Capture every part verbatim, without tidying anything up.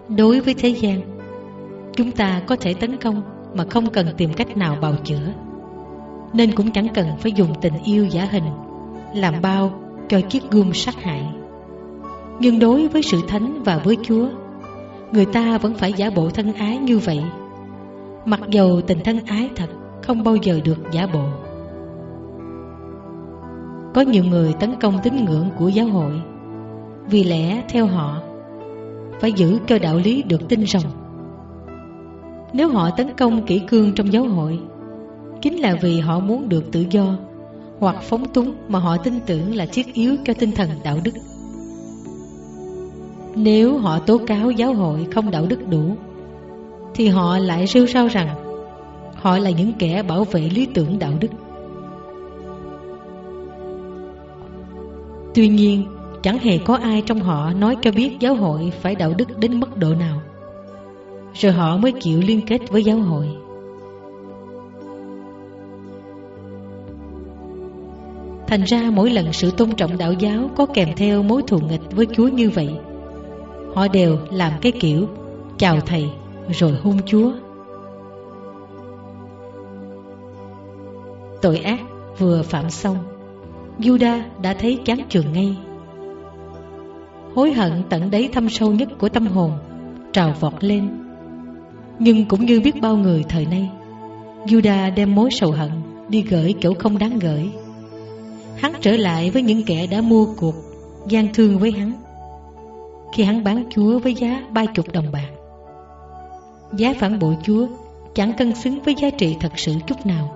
Đối với thế gian, chúng ta có thể tấn công mà không cần tìm cách nào bào chữa, nên cũng chẳng cần phải dùng tình yêu giả hình làm bao cho chiếc gươm sát hại. Nhưng đối với sự thánh và với Chúa, người ta vẫn phải giả bộ thân ái như vậy, mặc dầu tình thân ái thật không bao giờ được giả bộ. Có nhiều người tấn công tín ngưỡng của giáo hội, vì lẽ theo họ phải giữ cho đạo lý được tinh rồng. Nếu họ tấn công kỷ cương trong giáo hội, chính là vì họ muốn được tự do hoặc phóng túng mà họ tin tưởng là thiết yếu cho tinh thần đạo đức. Nếu họ tố cáo giáo hội không đạo đức đủ, thì họ lại rêu rao rằng họ là những kẻ bảo vệ lý tưởng đạo đức. Tuy nhiên, chẳng hề có ai trong họ nói cho biết giáo hội phải đạo đức đến mức độ nào, rồi họ mới chịu liên kết với giáo hội. Thành ra mỗi lần sự tôn trọng đạo giáo có kèm theo mối thù nghịch với Chúa như vậy, họ đều làm cái kiểu chào thầy rồi hôn Chúa. Tội ác vừa phạm xong, Judas đã thấy chán chường ngay. Hối hận tận đáy thâm sâu nhất của tâm hồn trào vọt lên. Nhưng cũng như biết bao người thời nay, Judas đem mối sầu hận đi gửi chỗ không đáng gửi. Hắn trở lại với những kẻ đã mua cuộc gian thương với hắn, khi hắn bán Chúa với giá ba chục đồng bạc. Giá phản bội Chúa chẳng cân xứng với giá trị thật sự chút nào.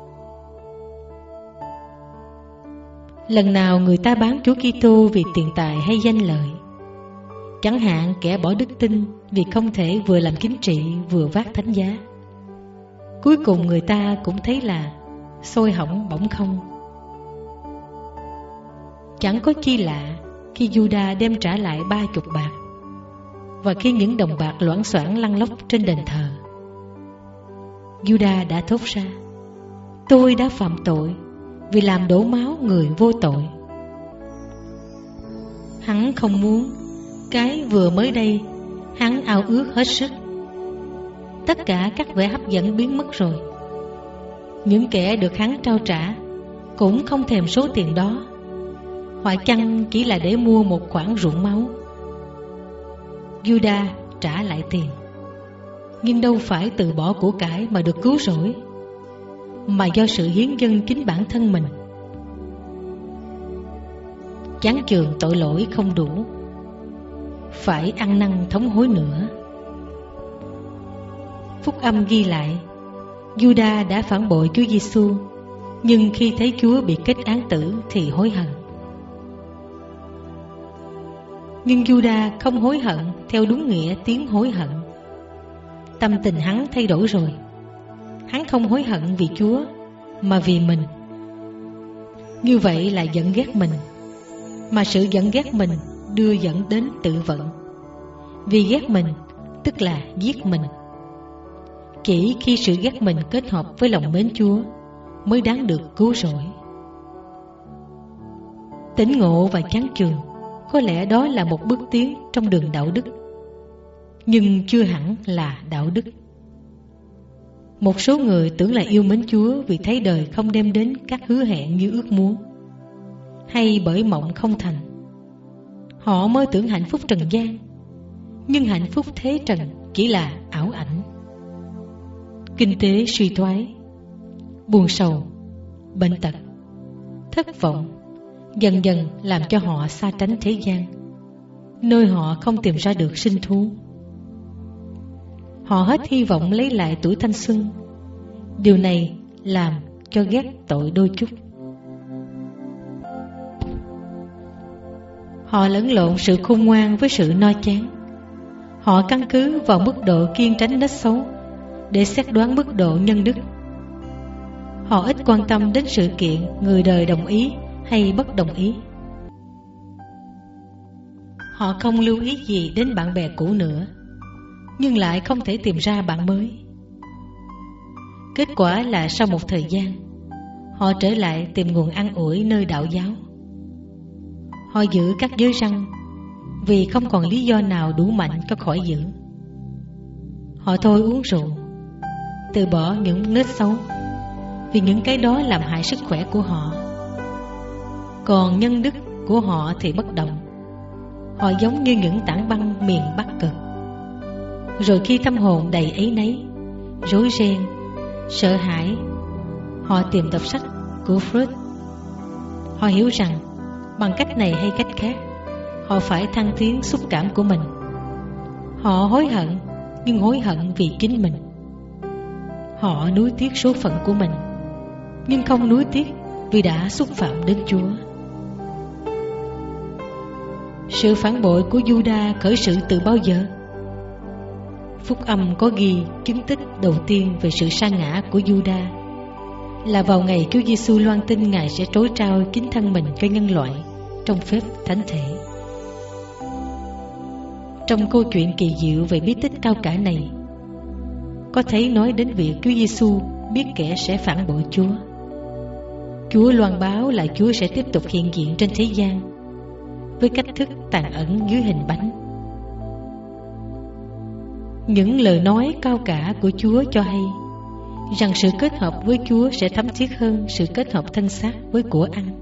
Lần nào người ta bán Chúa Kitô vì tiền tài hay danh lợi, chẳng hạn kẻ bỏ đức tin vì không thể vừa làm chính trị vừa vác thánh giá, cuối cùng người ta cũng thấy là sôi hỏng bỏng không. Chẳng có chi lạ khi Judas đem trả lại ba chục bạc, và khi những đồng bạc loảng xoảng lăn lóc trên đền thờ. Judas đã thốt ra: tôi đã phạm tội vì làm đổ máu người vô tội. Hắn không muốn cái vừa mới đây hắn ao ước hết sức. Tất cả các vẻ hấp dẫn biến mất rồi. Những kẻ được hắn trao trả cũng không thèm số tiền đó, hoặc chăng chỉ là để mua một khoản ruộng máu. Judas trả lại tiền, nhưng đâu phải từ bỏ của cải mà được cứu rỗi, mà do sự hiến dâng chính bản thân mình. Chán chường tội lỗi không đủ, phải ăn năn thống hối nữa. Phúc âm ghi lại, Judas đã phản bội Chúa Giêsu, nhưng khi thấy Chúa bị kết án tử thì hối hận. Nhưng Judas không hối hận theo đúng nghĩa tiếng hối hận. Tâm tình hắn thay đổi rồi. Hắn không hối hận vì Chúa, mà vì mình. Như vậy là giận ghét mình, mà sự giận ghét mình đưa dẫn đến tự vận. Vì ghét mình tức là giết mình. Chỉ khi sự ghét mình kết hợp với lòng mến Chúa mới đáng được cứu rỗi. Tỉnh ngộ và chán chường có lẽ đó là một bước tiến trong đường đạo đức, nhưng chưa hẳn là đạo đức. Một số người tưởng là yêu mến Chúa vì thấy đời không đem đến các hứa hẹn như ước muốn, hay bởi mộng không thành. Họ mơ tưởng hạnh phúc trần gian, nhưng hạnh phúc thế trần chỉ là ảo ảnh. Kinh tế suy thoái, buồn sầu, bệnh tật, thất vọng dần dần làm cho họ xa tránh thế gian, nơi họ không tìm ra được sinh thú. Họ hết hy vọng lấy lại tuổi thanh xuân. Điều này làm cho ghét tội đôi chút. Họ lẫn lộn sự khôn ngoan với sự no chán. Họ căn cứ vào mức độ kiêng tránh nết xấu để xét đoán mức độ nhân đức. Họ ít quan tâm đến sự kiện người đời đồng ý hay bất đồng ý. Họ không lưu ý gì đến bạn bè cũ nữa, nhưng lại không thể tìm ra bạn mới. Kết quả là sau một thời gian, họ trở lại tìm nguồn an ủi nơi đạo giáo. Họ giữ các giới răn vì không còn lý do nào đủ mạnh cho khỏi giữ. Họ thôi uống rượu, từ bỏ những nết xấu, vì những cái đó làm hại sức khỏe của họ. Còn nhân đức của họ thì bất động. Họ giống như những tảng băng miền Bắc Cực. Rồi khi tâm hồn đầy áy náy, rối ren, sợ hãi, họ tìm đọc sách của Freud. Họ hiểu rằng bằng cách này hay cách khác, họ phải thăng tiến xúc cảm của mình. Họ hối hận, nhưng hối hận vì chính mình. Họ nuối tiếc số phận của mình, nhưng không nuối tiếc vì đã xúc phạm đến Chúa. Sự phản bội của Juda khởi sự từ bao giờ? Phúc âm có ghi chứng tích đầu tiên về sự sa ngã của Juda là vào ngày Chúa Giêsu loan tin Ngài sẽ trối trao chính thân mình cho nhân loại trong phép thánh thể. Trong câu chuyện kỳ diệu về bí tích cao cả này, có thấy nói đến việc Chúa Giêsu biết kẻ sẽ phản bội Chúa. Chúa loan báo là Chúa sẽ tiếp tục hiện diện trên thế gian với cách thức tàn ẩn dưới hình bánh. Những lời nói cao cả của Chúa cho hay rằng sự kết hợp với Chúa sẽ thấm thiết hơn sự kết hợp thân xác với của ăn.